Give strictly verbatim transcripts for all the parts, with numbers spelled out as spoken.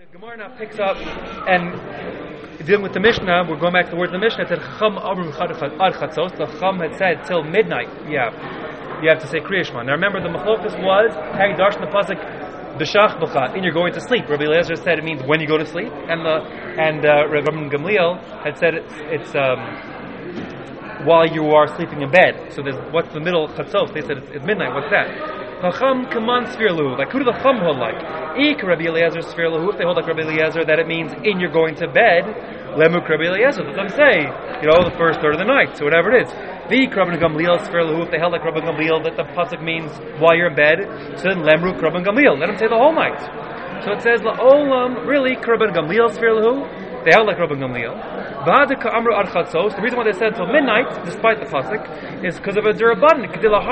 Gemara now picks up and dealing with the Mishnah. We're going back to the word of the Mishnah. It said Chacham Amru Ad Chatzos. The Chacham had said till midnight. Yeah, you have to say Kriya Shema. Now remember, the Machlokas was Hag Darshan the pasuk B'Shach B'Chat, and you're going to sleep. Rabbi Eliezer said it means when you go to sleep, and the and uh, Rabbi Gamliel had said it's it's um, while you are sleeping in bed. So there's what's the middle Chatzos? They said it's, it's midnight. What's that? Chacham Kaman Sfir Lahu. Like who do the Chacham hold like? Ik Rabbi Eliezer Sfir Lahu. If they hold like Rabbi Eliezer, that it means in you're going to bed. Lemuk Rabbi Eliezer. That's what I'm saying. You know, the first third of the night. So whatever it is. The Rabbi Gamliel Sfir Lahu. If they held like Rabbi Gamliel, that the pasuk means while you're in bed. So then Lemuk Rabbi Gamliel. Let them say the whole night. So it says La'olam. Really, Rabbi Gamliel Sfir Lahu. They held like Rabbi Gamliel. The reason why they said until midnight, despite the pasuk, is because of a durabban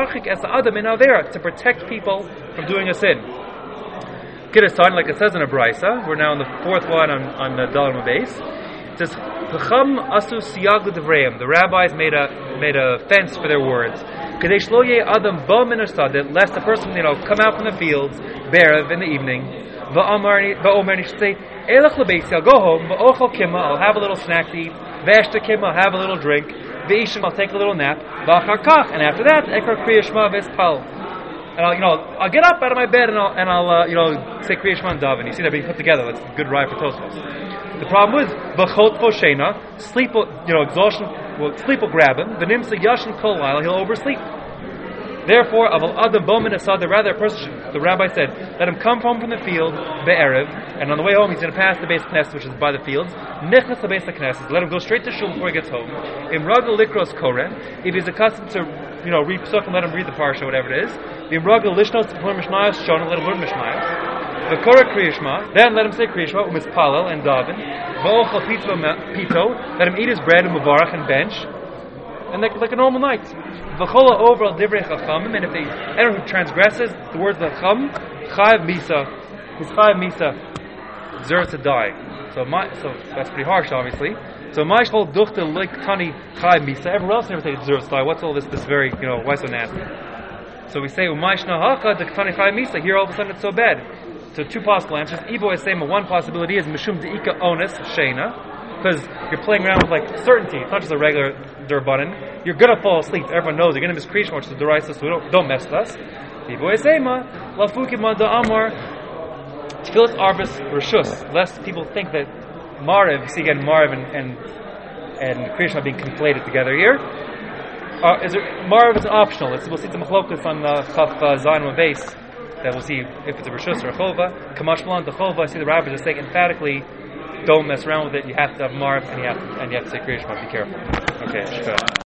to protect people from doing a sin. Kiddushtan, like it says in a brisa, we're now in the fourth one on on the Dalam base. It says, "Chacham asu siyagu devreim." The rabbis made a made a fence for their words. Kadesh lo ye adam ba min asadet, lest the person you know come out from the fields berev in the evening. Va'amar va'omer should say, Elach lebeisi, I'll go home. Va'ochal kima, I'll have a little snack to eat. V'eshta kima, I'll have a little drink. V'ishim, I'll take a little nap. V'achar kach, and after that, ekar kriya shema v'espal. And I'll, you know, I'll get up out of my bed and I'll, and I'll, uh, you know, say kriya shema and daven. You see that being put together. That's a good ride for Tosfos. The problem is, v'chot foshena, sleep, will, you know, exhaustion, will, sleep will grab him. V'nimsa yashin kol laila, he'll oversleep. Therefore, aval adam bomin asad, rather a person, the rabbi said, let him come home from the field, be'erev, and on the way home he's going to pass the base knesset, which is by the fields, nichnas the base knesset, let him go straight to shul before he gets home. Im ragel likros koreh, if he's accustomed to, you know, read psukim, let him read the parsha, whatever it is. Im ragel lishnos tzipor mishnayos shona, let him learn mishnayos. The koreh kriya shema, then let him say kriya shema, umispalel and daven. V'ochal pito, let him eat his bread and mubarach and bench. And like, like a normal night. V'chola over al divrei chachamim, and if they anyone who transgresses the words of the chacham, chayav misa, his chayav misa deserves to die. So my, so that's pretty harsh, obviously. So my shol duchte lik tani chayav misa. Everyone else never say it deserves to die. What's all this? This very, you know, why so nasty? So we say umay shna haka de tani chayav misa. Here all of a sudden it's so bad. So two possible answers. Ibo is saying one possibility is mishum deika onis sheina. Because you're playing around with like certainty. It's not just a regular durbanan. You're gonna fall asleep. Everyone knows you're gonna miss Kriya Shema, which is the deraisa, so don't, don't mess with us. Tfilas arbis reshus. Lest people think that Mariv, see again Mariv and and, and Kriya Shema being conflated together here. Uh, is it, Mariv is optional. It's, we'll see the machlokas on uh, Chaf uh, Zayin base. That we'll see if it's a reshus or a chova. Kamash Malan the chova. I see the rabbis just saying emphatically, don't mess around with it. You have to have marv and you have to, and you have to say Kriya Shema. Be careful. Okay.